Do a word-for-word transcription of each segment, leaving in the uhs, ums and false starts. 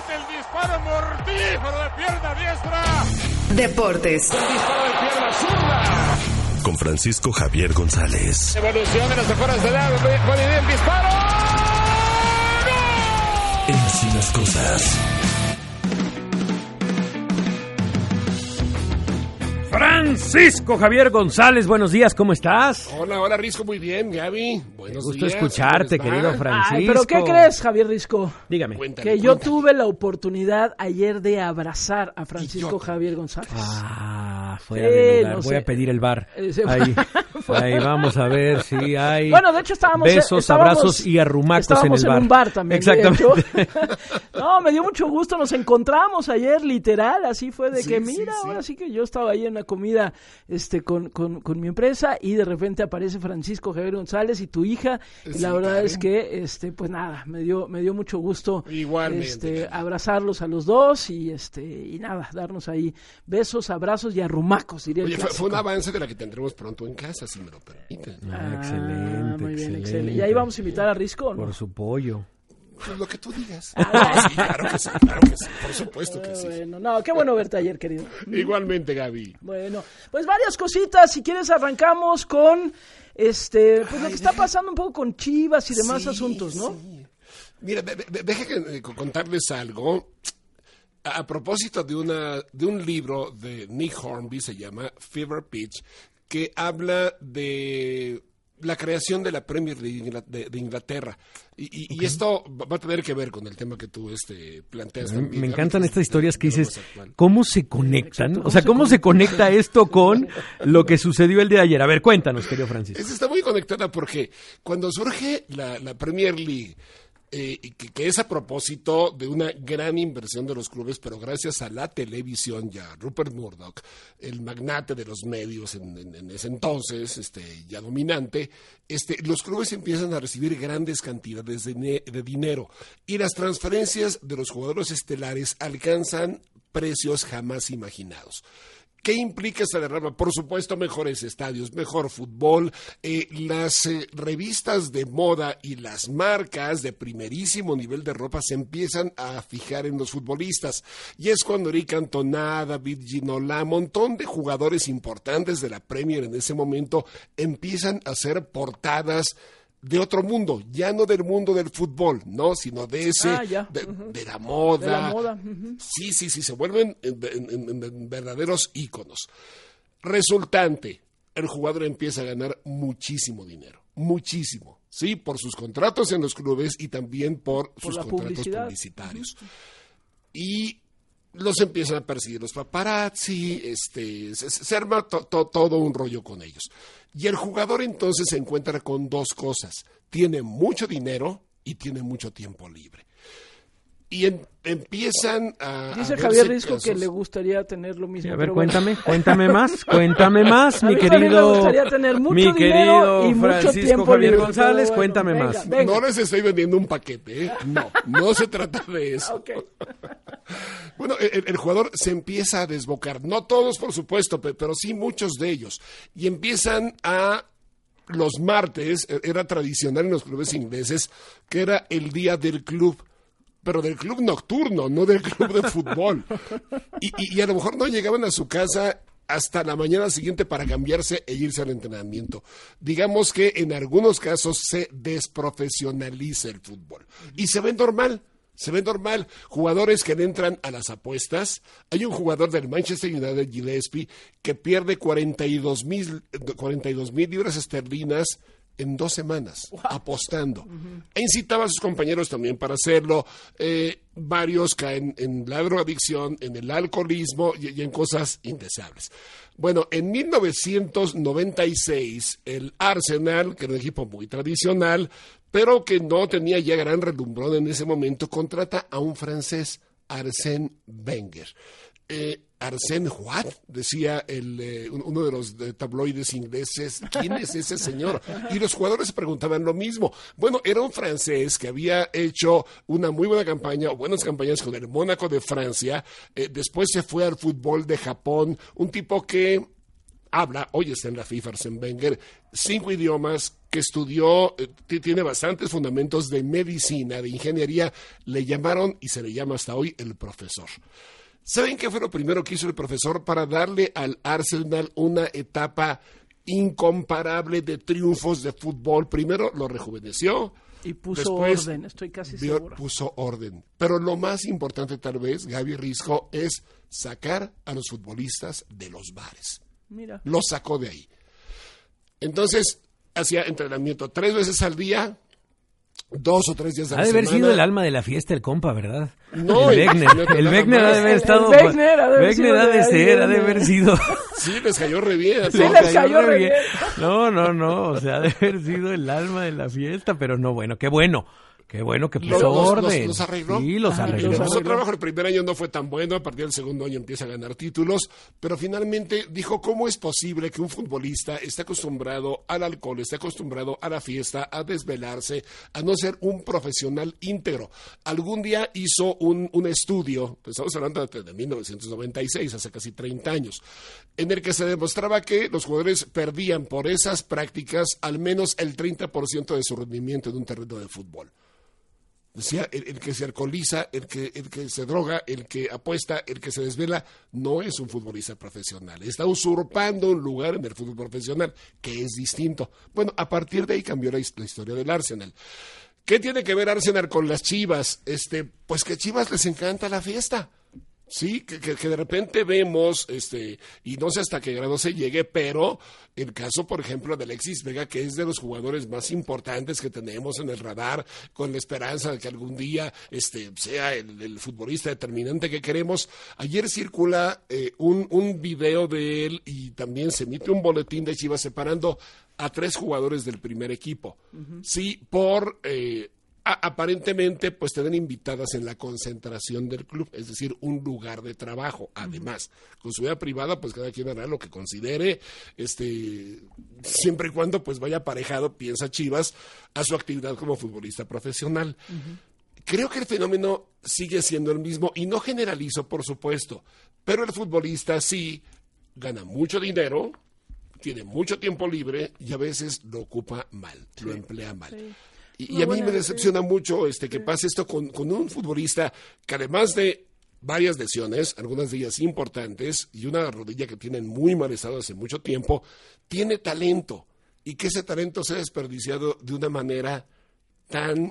mete el disparo mortífero de pierna diestra. Deportes. El disparo de pierna zurda. Con Francisco Javier González. Evolución de las afueras del área. Puede ir el disparo. ¡No! En Así las Cosas. Francisco Javier González, buenos días, ¿cómo estás? Hola, hola Risco, muy bien, Gaby. Buenos Qué gusto días. escucharte, querido Francisco. Ay, pero ¿qué crees, Javier Risco? Dígame. Cuéntale, Que yo cuéntale. tuve la oportunidad ayer de abrazar a Francisco Idiota. Javier González. Ah, fuera Sí, de lugar. no Voy sé. a pedir el bar. Eh, sí. Ahí, ahí vamos a ver si hay Bueno, de hecho estábamos besos, estábamos- abrazos y arrumacos en estábamos el bar. un bar también. de Exactamente. hecho. No, me dio mucho gusto, nos encontramos ayer, literal, así fue de Sí, que, sí, mira, sí. ahora sí que yo estaba ahí en una comida este con, con, con mi empresa y de repente aparece Francisco Javier González y tu hija, y Sí, la verdad Karen. es que, este pues nada, me dio me dio mucho gusto Igualmente, este, Karen. abrazarlos a los dos y este y nada, darnos ahí besos, abrazos y arrumacos, diría el Oye, fue, clásico. fue un avance de la que tendremos pronto en casa, si me lo permiten. Ah, Ah, excelente, muy bien, excelente. excelente. Y ahí vamos a invitar a Risco, ¿no? Por su pollo. Pues lo que tú digas. Ah, Sí, claro que sí, claro que sí, por supuesto que sí. Bueno, no, qué bueno verte ayer, querido. Igualmente, Gaby. Bueno, pues varias cositas. Si quieres arrancamos con este, pues lo que está pasando un poco con Chivas y demás Sí, asuntos, ¿no? sí. Mira, de- de- deje que eh, contarles algo. A, a propósito de una de un libro de Nick Hornby, se llama Fever Pitch, que habla de la creación de la Premier League de Ingla- de, de Inglaterra. Y, y- y esto va va a tener que ver con el tema que tú este, planteas. Me, también, me Gaby, encantan que es estas historias que de lo dices, más actual. ¿cómo se conectan? O sea, ¿cómo se conecta esto con lo que sucedió el día de ayer? A ver, cuéntanos, querido Francisco. Esta está muy conectada porque cuando surge la, la Premier League, eh, y que, que es a propósito de una gran inversión de los clubes, pero gracias a la televisión ya, Rupert Murdoch, el magnate de los medios en, en- en ese entonces, este, ya dominante, este, los clubes empiezan a recibir grandes cantidades de, ne- de dinero y las transferencias de los jugadores estelares alcanzan precios jamás imaginados. ¿Qué implica esta derrama? Por supuesto, mejores estadios, mejor fútbol, eh, las eh, revistas de moda y las marcas de primerísimo nivel de ropa se empiezan a fijar en los futbolistas. Y es cuando Eric Cantona, David Ginola, un montón de jugadores importantes de la Premier en ese momento empiezan a hacer portadas de otro mundo, ya no del mundo del fútbol, ¿no? Sino de ese, Ah, ya. de, de la moda. De la moda, ujú. Sí, sí, sí, se vuelven en, en- en- en verdaderos íconos. Resultante, el jugador empieza a ganar muchísimo dinero, muchísimo, ¿sí? Por sus contratos en los clubes y también por, sus la contratos publicidad. publicitarios. Y los empiezan a perseguir los paparazzi, este, se, se arma to- to- todo un rollo con ellos. Y el jugador entonces se encuentra con dos cosas. Tiene mucho dinero y tiene mucho tiempo libre. Y en- empiezan a... Dice a Javier verse Risco que casos. le gustaría tener lo mismo. A ver, pero bueno. cuéntame, cuéntame más, cuéntame más, A mi mí también me querido, gustaría tener mucho mi dinero querido y mucho Francisco tiempo Javier libre, González, pero bueno, cuéntame venga, más. venga. No les estoy vendiendo un paquete, ¿eh? No, no se trata de eso. Ok. Bueno, el, el jugador se empieza a desbocar. No todos, por supuesto, pe- pero sí muchos de ellos. Y empiezan a... Los martes, eh, era tradicional en los clubes ingleses, que era el día del club. Pero del club nocturno, no del club de fútbol. Y, y- y a lo mejor no llegaban a su casa hasta la mañana siguiente para cambiarse e irse al entrenamiento. Digamos que en algunos casos se desprofesionaliza el fútbol. Y se ve normal. Se ve normal, jugadores que le entran a las apuestas. Hay un jugador del Manchester United, Gillespie, que pierde cuarenta y dos mil libras esterlinas en dos semanas, apostando. E incitaba a sus compañeros también para hacerlo. Eh, varios caen en la drogadicción, en el alcoholismo y, y en cosas indeseables. Bueno, en mil novecientos noventa y seis, el Arsenal, que era un equipo muy tradicional, pero que no tenía ya gran relumbrón en ese momento, contrata a un francés, Arsène Wenger. Eh, Arsène what? Decía el, eh, uno de los de tabloides ingleses. ¿Quién es ese señor? Y los jugadores se preguntaban lo mismo. Bueno, era un francés que había hecho una muy buena campaña, o buenas campañas con el Mónaco de Francia. Eh, después se fue al fútbol de Japón. Un tipo que habla, hoy está en la FIFA Arsène Wenger, cinco idiomas, que estudió, eh, tiene bastantes fundamentos de medicina, de ingeniería, le llamaron y se le llama hasta hoy el profesor. ¿Saben qué fue lo primero que hizo el profesor para darle al Arsenal una etapa incomparable de triunfos de fútbol? Primero lo rejuveneció. Y puso después orden, estoy casi vio, seguro. Puso orden. Pero lo más importante tal vez, Gaby Risco, es sacar a los futbolistas de los bares. Mira. Los sacó de ahí. Entonces, hacía entrenamiento tres veces al día, dos o tres días a la Ha de haber semana. sido el alma de la fiesta el compa, ¿verdad? No, el y- Wegner. no, no, El nada Wegner ha de más. haber El- estado... el Wegner ha de haber Wegner sido ha de de ahí, ser, ha de ¿no? haber sido... Sí, les cayó re bien. a Sí, todos. les cayó re bien. No, no, no, o sea, ha de haber sido el alma de la fiesta, pero no, bueno, qué bueno. Qué bueno que puso Los- los- orden. los arregló. Sí, los Ah, arregló. los Su arregló. trabajo el primer año no fue tan bueno, a partir del segundo año empieza a ganar títulos, pero finalmente dijo, ¿cómo es posible que un futbolista esté acostumbrado al alcohol, esté acostumbrado a la fiesta, a desvelarse, a no ser un profesional íntegro? Algún día hizo un, un estudio, pues estamos hablando de, de mil novecientos noventa y seis, hace casi treinta años, en el que se demostraba que los jugadores perdían por esas prácticas al menos el treinta por ciento de su rendimiento en un terreno de fútbol. Decía, el, el que se alcoholiza, el que, el que se droga, el que apuesta, el que se desvela, no es un futbolista profesional. Está usurpando un lugar en el fútbol profesional, que es distinto. Bueno, a partir de ahí cambió la, la historia del Arsenal. ¿Qué tiene que ver Arsenal con las Chivas? Este, pues que a Chivas les encanta la fiesta. Sí, que, que, que de repente vemos, este, y no sé hasta qué grado se llegue, pero el caso, por ejemplo, de Alexis Vega, que es de los jugadores más importantes que tenemos en el radar, con la esperanza de que algún día este, sea el, el futbolista determinante que queremos. Ayer circula eh, un, un video de él y también se emite un boletín de Chivas separando a tres jugadores del primer equipo. Uh-huh. Sí, por... Eh, A, aparentemente pues te dan invitadas en la concentración del club, es decir, un lugar de trabajo. Además, uh-huh. con su vida privada pues cada quien hará lo que considere, este siempre y cuando pues vaya aparejado, piensa Chivas, a su actividad como futbolista profesional. Uh-huh. Creo que el fenómeno sigue siendo el mismo y no generalizo, por supuesto, pero el futbolista sí gana mucho dinero, tiene mucho tiempo libre y a veces lo ocupa mal, sí. lo emplea mal. Sí. Y, y a mí me decepciona mucho este que pase esto con, con un futbolista que además de varias lesiones, algunas de ellas importantes, y una rodilla que tiene en muy mal estado hace mucho tiempo, tiene talento. Y que ese talento se ha desperdiciado de una manera tan...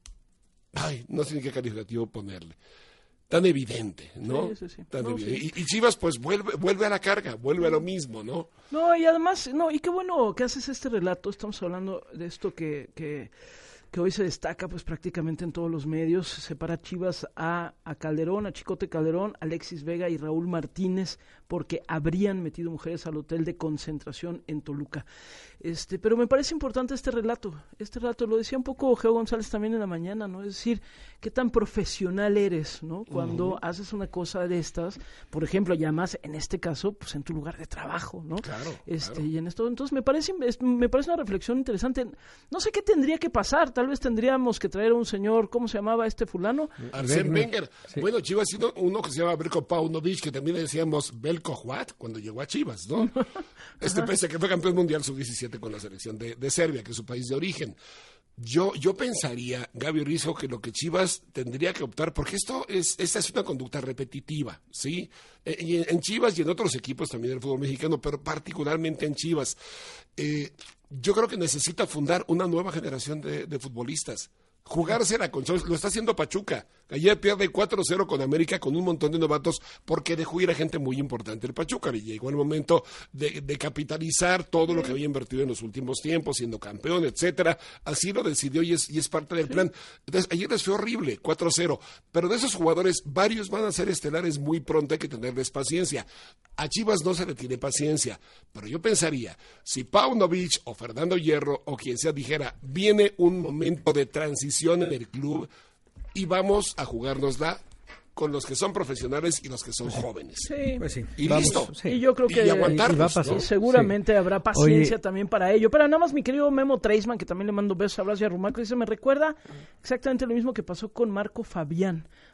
Ay, no sé ni qué calificativo ponerle. Tan evidente, ¿no? Sí, sí, sí. Tan No, evidente. sí. Y, y Chivas pues vuelve, vuelve a la carga, vuelve a lo mismo, ¿no? No, y además, no, y qué bueno que haces este relato, estamos hablando de esto que... que... que hoy se destaca pues prácticamente en todos los medios, separa Chivas a, a Calderón, a Chicote Calderón, Alexis Vega y Raúl Martínez, porque habrían metido mujeres al hotel de concentración en Toluca. Este, pero me parece importante este relato, este relato, lo decía un poco Geo González también en la mañana, ¿no? Es decir, qué tan profesional eres, ¿no? Cuando uh-huh. haces una cosa de estas, por ejemplo, y además en este caso, pues en tu lugar de trabajo, ¿no? Claro, este, claro. Y en esto, entonces me parece, me parece una reflexión interesante. No sé qué tendría que pasar, tal vez tendríamos que traer a un señor, ¿cómo se llamaba este fulano? Arsène Wenger. Sí. Bueno, Chivas ha sido uno que se llama Belko Paunovic, que también le decíamos Belko What cuando llegó a Chivas, ¿no? Este pese a que fue campeón mundial sub diecisiete con la selección de, de Serbia, que es su país de origen. Yo, yo pensaría, Gaby Risco, que lo que Chivas tendría que optar, porque esto es, esta es una conducta repetitiva, ¿sí? En, en Chivas y en otros equipos también del fútbol mexicano, pero particularmente en Chivas, eh, yo creo que necesita fundar una nueva generación de, de futbolistas. Jugársela con Chivas, lo está haciendo Pachuca. Ayer pierde cuatro cero con América con un montón de novatos porque dejó ir a gente muy importante. El Pachuca le llegó el momento de, de capitalizar todo lo que había invertido en los últimos tiempos, siendo campeón, etcétera. Así lo decidió y es, y es parte del plan. Entonces, ayer les fue horrible, cuatro cero. Pero de esos jugadores, varios van a ser estelares muy pronto, hay que tenerles paciencia. A Chivas no se le tiene paciencia, pero yo pensaría, si Paunovic o Fernando Hierro o quien sea dijera, viene un momento de transición en el club y vamos a jugárnosla con los que son profesionales y los que son jóvenes. Sí, pues sí. Y Vamos, listo. sí. Y yo creo que y aguantarlos, y va a pasar. ¿no? seguramente Sí. habrá paciencia Oye, también para ello. Pero nada más mi querido Memo Treisman, que también le mando besos, abrazos y arrumacos, dice, me recuerda exactamente lo mismo que pasó con Marco Fabián.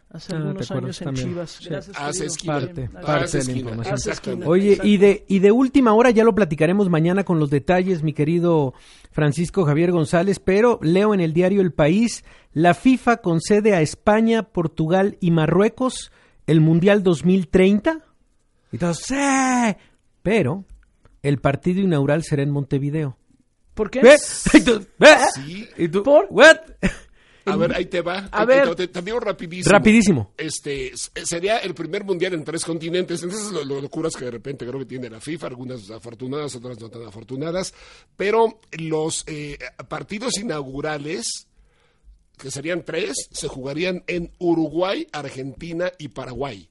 hace Ah, algunos ¿te acuerdas años en también? Chivas. Sí. Gracias, Hace querido. esquina. Bien, Parte, hace parte de la esquina. información. Hace esquina. Oye, Exacto. y de, y de última hora ya lo platicaremos mañana con los detalles, mi querido Francisco Javier González, pero leo en el diario El País, la FIFA concede a España, Portugal y Marruecos el Mundial dos mil treinta. Y todos, ¡sí! Pero el partido inaugural será en Montevideo. ¿Por qué? ¿Ve? Y tú, ¿ve? Sí. ¿Y tú? ¿Por? ¿What? A ver, ahí te va. A Ahí ver. te, te, te digo rapidísimo. Rapidísimo. Este, s- sería el primer mundial en tres continentes. Entonces, lo, lo locuras que de repente creo que tiene la FIFA, algunas afortunadas, otras no tan afortunadas. Pero los eh, partidos inaugurales, que serían tres, se jugarían en Uruguay, Argentina y Paraguay.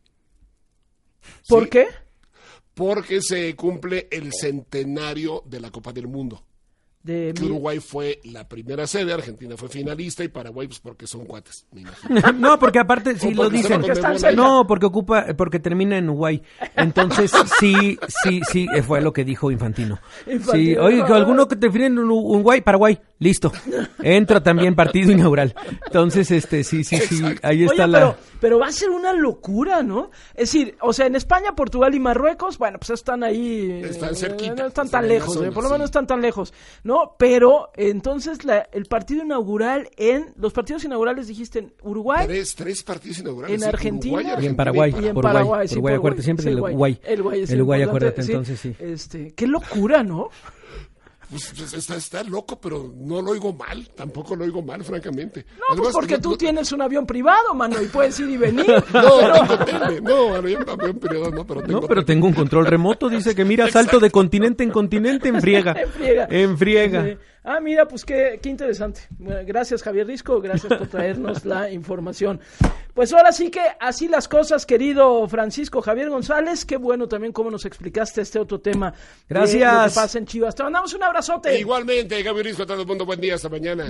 ¿Por ¿Sí? qué? Porque se cumple el centenario de la Copa del Mundo. De Que mi- Uruguay fue la primera sede, Argentina fue finalista y Paraguay pues porque son cuates, me imagino. No, porque aparte sí O lo porque se dicen. va con están Mebola. cerca. No, porque ocupa, porque termina en Uruguay. Entonces sí, sí, sí, eh, fue lo que dijo Infantino. Sí, Infantino. oye, que alguno que define en Uruguay, Paraguay, listo. Entra también partido inaugural. Entonces, este, sí, sí, sí, ahí está Oye, la. pero, pero va a ser una locura, ¿no? Es decir, o sea, en España, Portugal y Marruecos, bueno, pues están ahí. Están eh, cerquita, No están están tan en la lejos, zona, eh, por lo sí. menos están tan lejos, ¿no? Pero entonces la, el partido inaugural en. Los partidos inaugurales dijiste en Uruguay. Tres, tres partidos inaugurales. En ¿sí? Argentina. Uruguay, Y en Argentina Paraguay, Y en Uruguay, Paraguay, sí, Uruguay, por acuérdate siempre sí, del Uruguay. El Uruguay, es El Uruguay, importante, acuérdate, sí. entonces sí. Este, qué locura, ¿no? Pues, pues, está, está loco, pero no lo oigo mal. Tampoco lo oigo mal, francamente. No, pues Además, porque no- tú no- tienes un avión privado, mano, y puedes ir y venir. No, tengo tele. No, avión, avión privado no, pero tengo No, pero tele. tengo un control remoto, dice que mira, salto de continente en continente en friega. En friega. En friega. Sí. Ah, mira, pues qué, qué interesante. Bueno, gracias, Javier Risco, gracias por traernos la información. Pues ahora sí que así las cosas, querido Francisco Javier González. Qué bueno también cómo nos explicaste este otro tema. de Gracias. lo que pasa en Chivas. Te mandamos un abrazote. Igualmente, Gaby Risco, a todo el mundo, buen día, hasta mañana.